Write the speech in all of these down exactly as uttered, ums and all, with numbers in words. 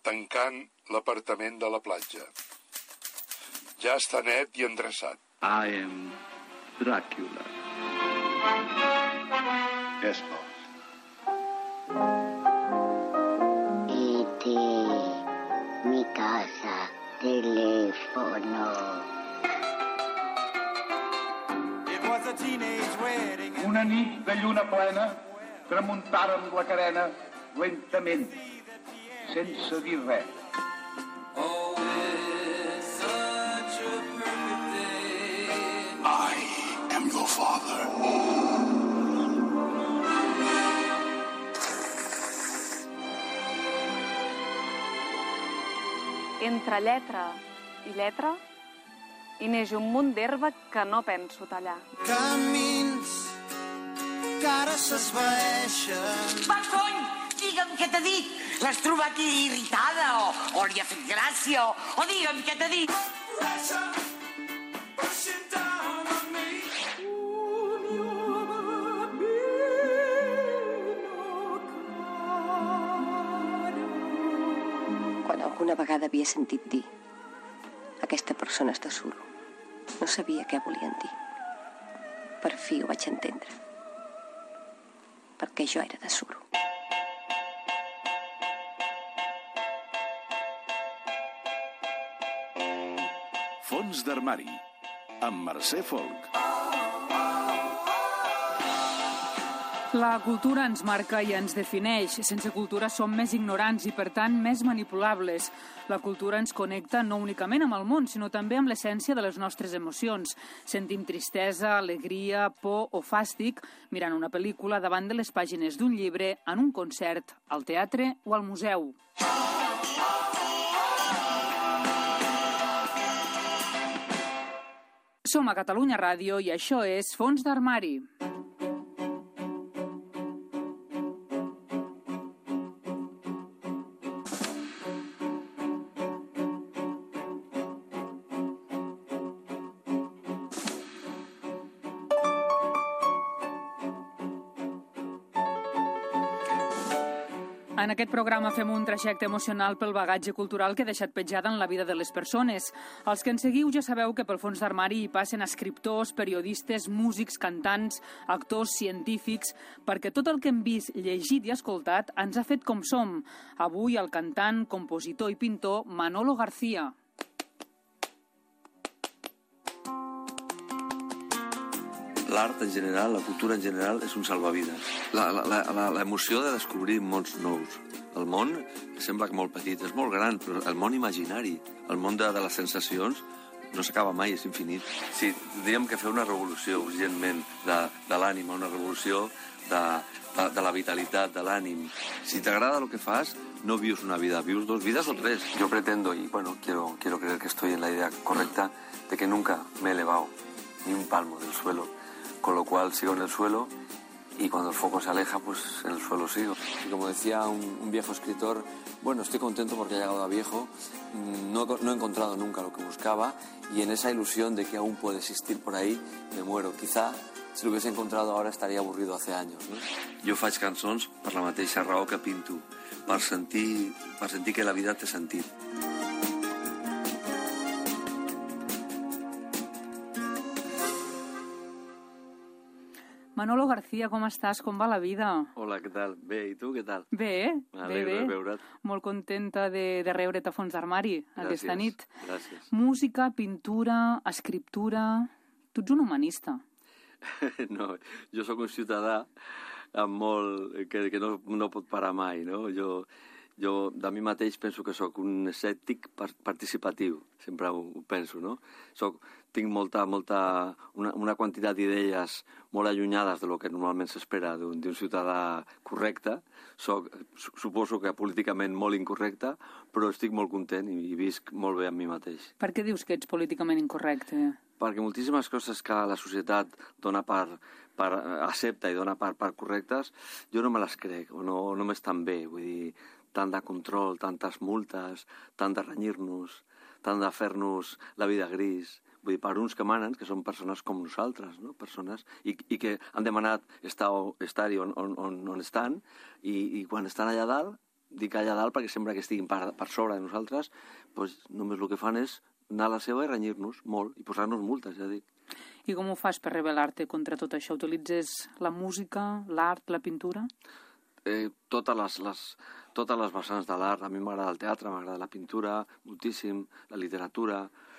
tancant l'apartament de la platja. Ja està net i endreçat. I am Dràcula. Yes, boss. E mi casa, teléfono. Una nit de lluna plena, tramuntàrem la carena lentament, sense dir res. I am your father. Entre lletra i lletra hi neix un munt d'herba que no penso tallar. Camins que ara s'esvaeixen. Va, cony! Digue'm què t'ha dit. L'has trobat irritada o, o li ha fet gràcia o, o digue'm què t'ha dit. Quan alguna vegada havia sentit dir aquesta persona és de suro, no sabia què volien dir. Per fi ho vaig entendre. Perquè jo era de suro. Fons d'armari, amb Mercè Folk. La cultura ens marca i ens defineix. Sense cultura som més ignorants i, per tant, més manipulables. La cultura ens connecta no únicament amb el món, sinó també amb l'essència de les nostres emocions. Sentim tristesa, alegria, por o fàstic mirant una pel·lícula davant de les pàgines d'un llibre, en un concert, al teatre o al museu. Som a Catalunya Ràdio i això és Fons d'armari. En aquest programa fem un trajecte emocional pel bagatge cultural que ha deixat petjada en la vida de les persones. Els que ens seguiu ja sabeu que pel fons d'armari hi passen escriptors, periodistes, músics, cantants, actors, científics, perquè tot el que hem vist, llegit i escoltat ens ha fet com som. Avui el cantant, compositor i pintor Manolo García. L'art en general, la cultura en general, és un salvavides. L'emoció de descobrir mons nous. El món sembla que molt petit, és molt gran, però el món imaginari, el món de, de les sensacions, no s'acaba mai, és infinit. Sí, diríem que fer una revolució urgentment de, de l'ànima, una revolució de, de, de la vitalitat, de l'ànim. Si t'agrada el que fas, no vius una vida, vius dos vidas o tres. Yo pretendo, y bueno, quiero, quiero creer que estoy en la idea correcta, de que nunca me he elevado ni un palmo del suelo, con lo cual sigo en el suelo y cuando el foco se aleja, pues en el suelo sigo. Y como decía un, un viejo escritor, bueno, estoy contento porque he llegado a viejo, no, no he encontrado nunca lo que buscaba y en esa ilusión de que aún puede existir por ahí, me muero. Quizá si lo hubiese encontrado ahora estaría aburrido hace años, no? Jo faig cançons per la mateixa raó que pinto, per sentir, per sentir que la vida té sentit. Manolo García, com estàs? Com va la vida? Hola, què tal? Bé, i tu què tal? Bé, bé, bé. De veure't. Molt contenta de, de reure't a Fons d'armari aquesta nit. Gràcies. Música, pintura, escriptura... Tu ets un humanista. No, jo sóc un ciutadà amb molt... que, que no, no pot parar mai, no? Jo, jo de mi mateix penso que sóc un escèptic participatiu, sempre ho, ho penso, no? Soc, tinc molta, molta, una, una quantitat d'idees molt allunyades de lo que normalment s'espera d'un ciutadà correcte. Soc, suposo que políticament molt incorrecte, però estic molt content i, i visc molt bé amb mi mateix. Per què dius que ets políticament incorrecte? Perquè moltíssimes coses que la societat dona per, per accepta i dona per, per correctes, jo no me les crec, o no, no m'estan bé. Vull dir, tant de control, tantes multes, tant de renyir-nos, tant de fer-nos la vida gris. Vull dir, per uns que manen, que són persones com nosaltres, no? Persones, i, i que han demanat estar-hi estar on, on, on estan, i, i quan estan allà dalt, dic allà dalt perquè sembla que estiguin per, per sobre de nosaltres, doncs només el que fan és anar a la seva i renyir-nos molt, i posar-nos multes, ja dic. I com ho fas per rebel·lar-te contra tot això? Utilitzes la música, l'art, la pintura? Eh, totes, les, les, totes les vessants de l'art. A mi m'agrada el teatre, m'agrada la pintura, moltíssim, la literatura.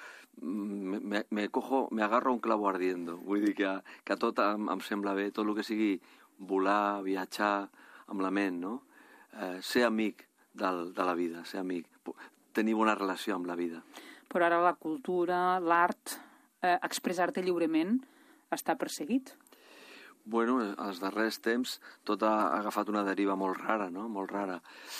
Me, me, me, cojo, me agarro un clavo ardiendo. Vull dir que, que tot em, em sembla bé, tot el que sigui volar, viatjar amb la ment, no? Eh, ser amic del, de la vida, ser amic, tenir bona relació amb la vida. Però ara la cultura, l'art, eh, expressar-te lliurement està perseguit. Bueno, als darrers temps tot ha agafat una deriva molt rara, no? Molt rara.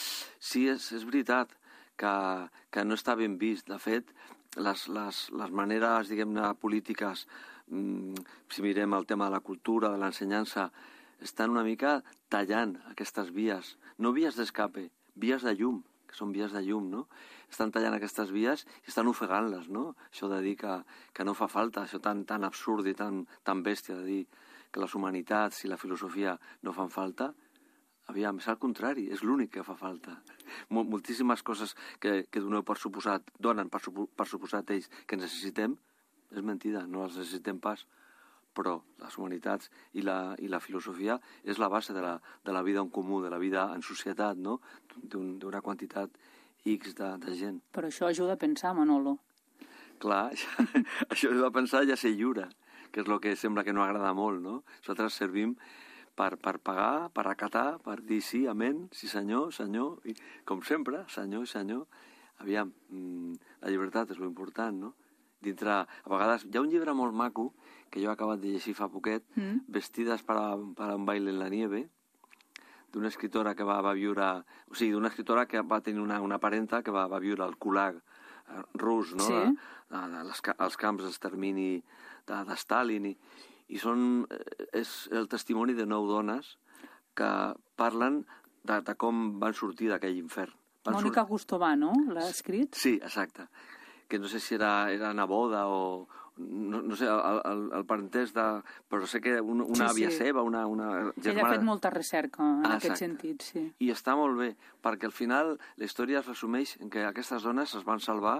Sí, és, és veritat que, que no està ben vist. De fet, les, les, les maneres, diguem-ne, polítiques, mmm, si mirem el tema de la cultura, de l'ensenyança, estan una mica tallant aquestes vies. No vies d'escape, vies de llum, que són vies de llum, no? Estan tallant aquestes vies i estan ofegant-les, no? Això de dir que, que no fa falta, això tan, tan absurd i tan, tan bèstia de dir que les humanitats i la filosofia no fan falta, aviam, és al contrari, és l'únic que fa falta. Moltíssimes coses que, que doneu per suposat, donen per, supo, per suposat ells que necessitem, és mentida, no les necessitem pas, però les humanitats i la, i la filosofia és la base de la, de la vida en comú, de la vida en societat, no? D'una quantitat X de, de gent. Però això ajuda a pensar, Manolo. Clar, això ajuda a pensar i a ser lliure, que és el que sembla que no agrada molt, no? Nosaltres servim per, per pagar, per acatar, per dir sí, amén, sí senyor, senyor, i com sempre, senyor i senyor. Aviam, la llibertat és l'important, no? Dintre, a vegades, hi ha un llibre molt maco que jo he acabat de llegir fa poquet, mm. Vestides per a, per a un baile en la nieve, d'una escritora que va, va viure... O sigui, d'una escritora que va tenir una, una parenta que va, va viure al Gulag rus, no? Sí. De, de, de les, els camps d'extermini de, de Stalin. I, i són, és el testimoni de nou dones que parlen de, de com van sortir d'aquell infern. Van Mònica sur... Gustova, no? L'ha escrit? Sí, exacte. Que no sé si era, era neboda o... No, no sé, el, el, el parentès de... Però sé que una, una sí, àvia sí. seva, una, una germana... Ella ha fet molta recerca en ah, aquest exacte. sentit, sí. I està molt bé, perquè al final la història es resumeix en que aquestes dones es van salvar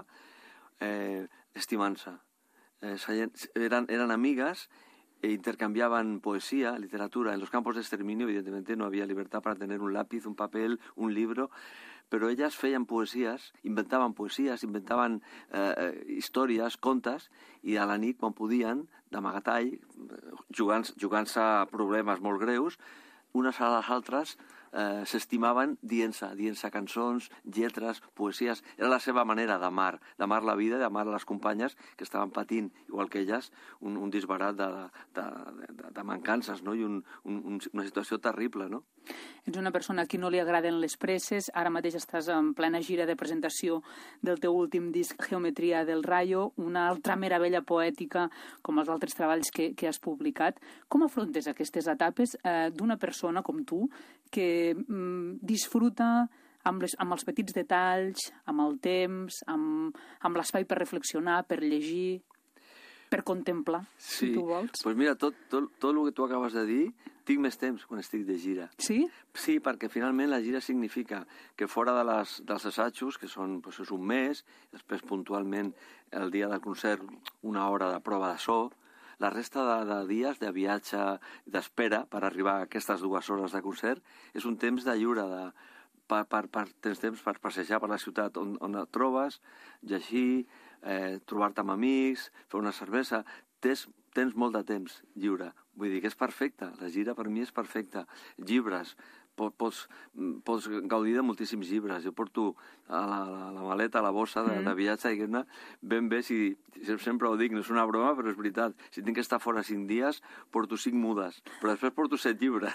eh, estimant-se. Eh, eren, eren amigues e intercambiaban poesía, literatura. En los campos de exterminio, evidentemente, no había libertad para tener un lápiz, un papel, un libro, pero ellas feien poesies, inventaven poesies, inventaven eh, històries, contes, i a la nit, quan podien, d'amagatall, jugant-se jugant a problemes molt greus, unes a les altres eh, s'estimaven dient-se, dient-se cançons, lletres, poesies. Era la seva manera d'amar, d'amar la vida, d'amar les companyes que estaven patint, igual que elles, un, un disbarat de, de, de, de mancances, no? I un, un, una situació terrible, no? Ets una persona a qui no li agraden les presses, ara mateix estàs en plena gira de presentació del teu últim disc Geometria del Rayo, una altra meravella poètica com els altres treballs que, que has publicat. Com afrontes aquestes etapes eh, d'una persona com tu que mm, disfruta amb, les, amb els petits detalls, amb el temps, amb, amb l'espai per reflexionar, per llegir, per contemplar, sí. Si tu vols? Doncs pues mira, tot, tot, tot el que tu acabes de dir, tinc més temps quan estic de gira. Sí? Sí, perquè finalment la gira significa que fora de les, dels assajos, que són pues, és un mes, després puntualment el dia del concert una hora de prova de so, la resta de, de dies de viatge, d'espera per arribar a aquestes dues hores de concert, és un temps de lliure, de, per, per, per, tens temps per passejar per la ciutat on, on et trobes, llegir, eh, trobar-te amb amics, fer una cervesa. Tens, tens molt de temps lliure. Vull dir que és perfecte. La gira per mi és perfecta. Llibres. Pots, pots gaudir de moltíssims llibres. Jo porto a la, la, la maleta, a la bossa de, de viatge, diguem-ne, ben bé, si, sempre ho dic, no és una broma, però és veritat. Si tinc que estar fora cinc dies, porto cinc mudes, però després porto set llibres.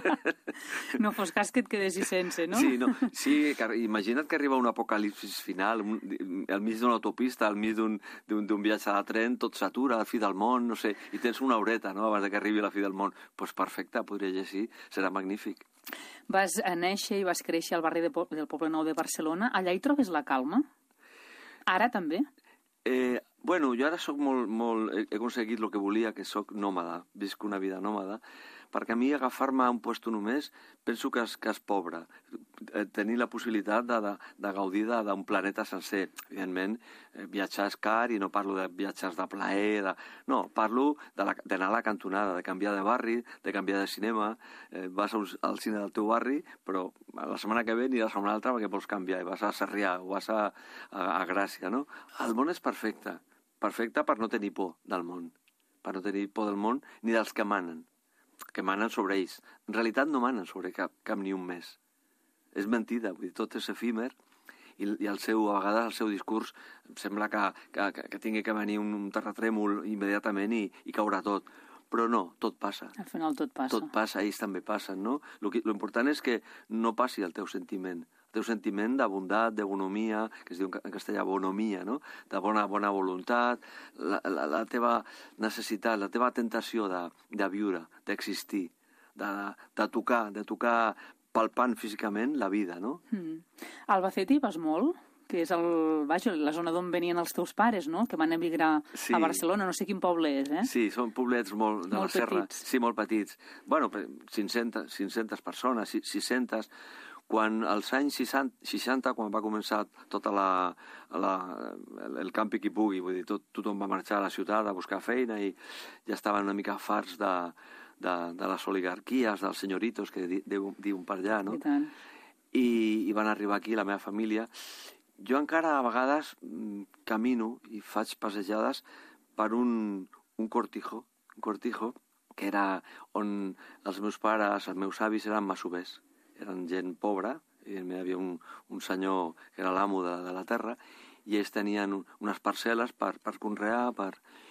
No fos cas que et quedessis sense, no? Sí, no, sí, que, imagina't que arriba un apocalipsis final, un, al mig d'una autopista, al mig d'un viatge de tren, tot s'atura, a la fi del món, no sé, i tens una horeta, no?, abans que arribi la fi del món. Doncs pues perfecte, podria llegir, serà magnífic. Vas néixer i vas créixer al barri de, del Poble Nou de Barcelona. Allà hi trobes la calma? Ara també? Eh, bueno, jo ara soc molt, molt... He aconseguit el que volia, que soc nòmada. Visc una vida nòmada. perquè a mi agafar-me a un puesto només penso que és, que és pobre. Tenir la possibilitat de, de, de gaudir d'un planeta sencer. Evidentment, viatjar és car i no parlo de viatges de plaer, de... no, parlo d'anar a la cantonada, de canviar de barri, de canviar de cinema. Eh, vas un, al cine del teu barri, però la setmana que ve aniràs a una altra perquè vols canviar i vas a Sarrià o vas a, a, a Gràcia, no? El món és perfecte. Perfecte per no tenir por del món, per no tenir por del món ni dels que manen, que manen sobre ells. En realitat no manen sobre cap, cap ni un més. És mentida, vull dir, tot és efímer i, i el seu, a vegades el seu discurs em sembla que, que, que tingui que venir un, un terratrèmol immediatament i, i caurà tot. Però no, tot passa. Al final tot passa. Tot passa, ells també passen, no? Lo, que, lo important és que no passi el teu sentiment. El teu sentiment de bondat, de bonomia, que es diu en castellà bonomia, no? De bona, bona voluntat, la, la, la teva necessitat, la teva tentació de, de viure, d'existir, de, de tocar, de tocar palpant físicament la vida, no? Mm. A Albacete hi vas molt? Que és el, vaja, la zona d'on venien els teus pares, no? Que van emigrar sí. a Barcelona, no sé quin poble és, eh? Sí, són poblets molt de molt la serra. Petits. Sí, molt petits. Bueno, cinc-centes, cinc-centes persones, sis-centes. Quan als anys seixanta, quan va començar tota la, la, el campi qui pugui, vull dir, tot, tothom va marxar a la ciutat a buscar feina i ja estaven una mica farts de, de, de les oligarquies, dels senyoritos que di, diuen per allà, no? I tant. I, i van arribar aquí, la meva família. Jo encara a vegades camino i faig passejades per un, un cortijo, un cortijo que era on els meus pares, els meus avis eren masovers. Eren gent pobra, i hi havia un, un senyor que era l'amo de, de la terra, i ells tenien unes parcel·les per, per conrear, per...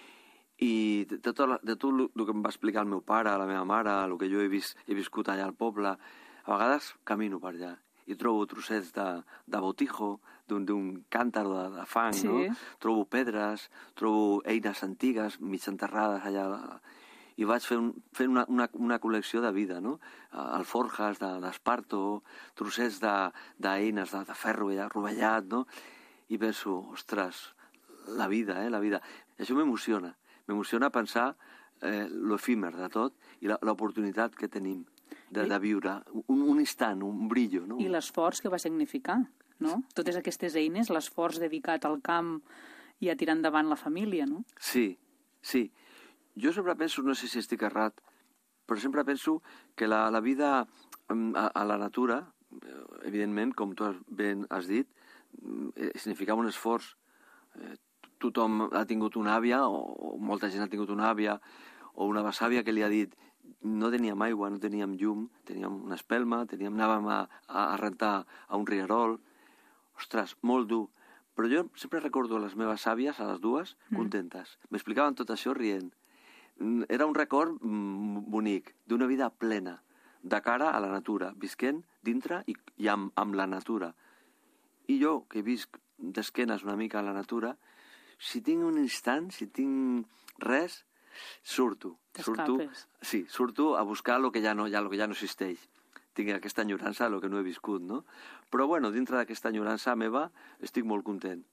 i de tot, de tot el que em va explicar el meu pare, la meva mare, el que jo he, vist, he viscut allà al poble, a vegades camino per allà i trobo trossets de, de botijo, d'un càntar de, de fang, sí. no? Trobo pedres, trobo eines antigues, mig enterrades allà, i vaig fent, fent una, una, una col·lecció de vida, no? Alforjas d'esparto, trossets d'eines de, de, de ferro allà, rovellat, no? I penso, ostres, la vida, eh, la vida. I això m'emociona, m'emociona pensar eh, l'efímer de tot i l'oportunitat que tenim. De, de viure, un, un instant, un brillo, no? I l'esforç que va significar, no? Totes aquestes eines, l'esforç dedicat al camp i a tirar endavant la família, no? Sí, sí. Jo sempre penso, no sé si estic errat, però sempre penso que la, la vida a, a la natura, evidentment, com tu ben has dit, significava un esforç. Eh, tothom ha tingut una àvia, o, o molta gent ha tingut una àvia, o una besàvia que li ha dit no teníem aigua, no teníem llum, teníem una espelma, teníem, anàvem a, a rentar a un rierol. Ostres, molt dur. Però jo sempre recordo a les meves àvies, a les dues, mm. contentes. M'explicaven tot això rient. Era un record bonic, d'una vida plena, de cara a la natura, visquent dintre i, i amb, amb la natura. I jo, que visc d'esquenes una mica a la natura, si tinc un instant, si tinc res, surto. Surto, sí, surto a buscar el que ja no, ja, lo que ja no existeix. Tinc aquesta enyorança de lo que no he viscut, no? Però, bueno, dintre d'aquesta enyorança meva estic molt content.